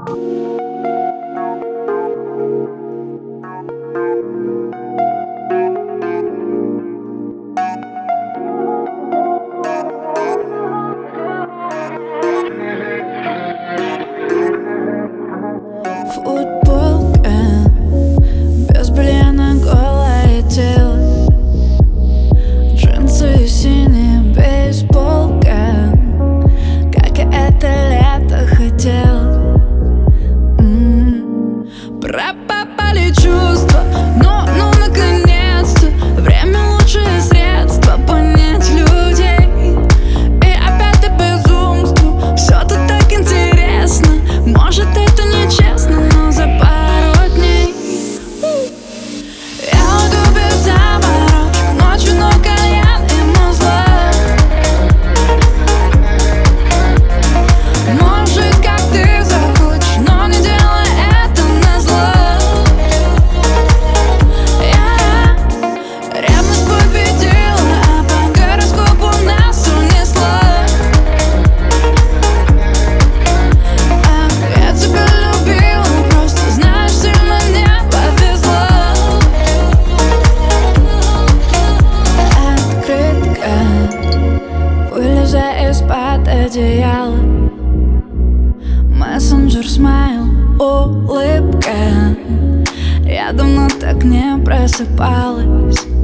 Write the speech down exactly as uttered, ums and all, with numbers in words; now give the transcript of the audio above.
Футболка, без белья на голое тело, джинсы синие, бейсболка, как я это лето хотела. М-м-м. Пропали чувства, но, ну наконец-то время лучшее средство понять людей. И опять это безумство, все тут так интересно. Может, это нечестно, но за пару дней я уйду без заморочек, ночью, но кальян им назло. Можешь жить, как ты захочешь, но не делай это назло. Я ревность победила, а по гороскопу нас унесла. А я тебя любила, просто знаешь, сильно не повезло. Открытка, вылезай из-под одеяла. Мессенджер, смайл, улыбка. Я давно так не просыпалась.